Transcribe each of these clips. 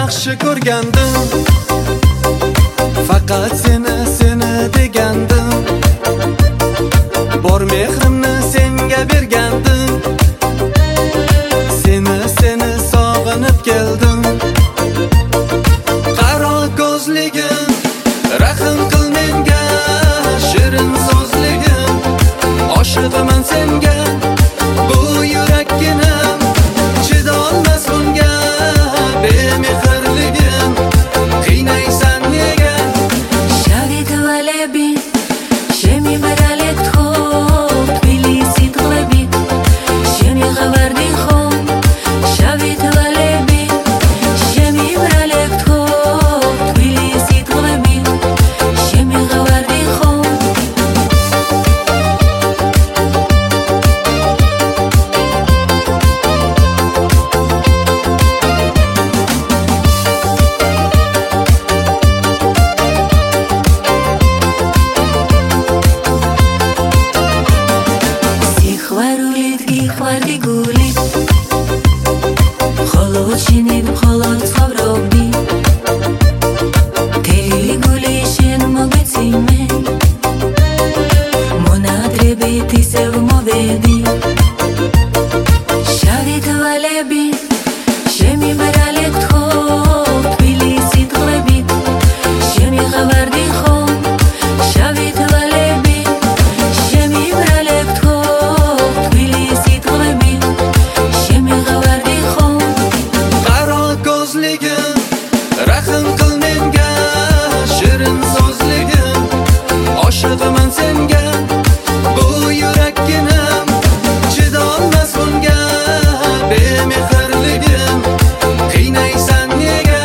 yaxshi ko'rgandim, faqat seni degandim. Bor mehrimni senga bergandim, seni sog'inib keldim. Qaro ko'zligim, rahm qil menga, shirin so'zligim, oshiqman senga. Bu yurakginam chidolmas bunga, bemehrligim qiynaysan nega? شبت ولبي شمي برالك خوب تبليسي تغلبي شمي غوردي خوب شبت ولبي شمي برالك خوب تبليسي تغلبي شمي غوردي خوب خواردی گولی خالات شنید خالات خبرابی تیلی گولی شن ما بتیمه ما ندره بیتی سو ما بدی شوید ولبی شمی برالک خوب تبلیسی تغلبی شمی خبردی خوب شوید ولبی شمی برالک خوب تبلیسی تغلبی شمی خبردی خوب Qaro ko'zligim, rahm qil menga, shirin so'zligim, oshiqman senga. Bu yurakginam chidolmas bunga, bemehrligim qiynaysan nega?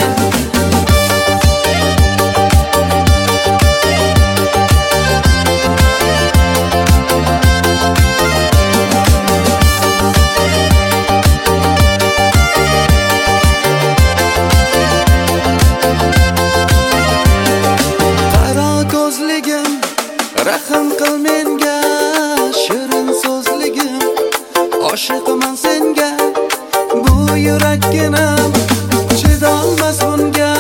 Qaro ko'zligim, rahm qil menga, shirin so'zligim, oshiqman senga. Bu yurakginam chidolmas bunga,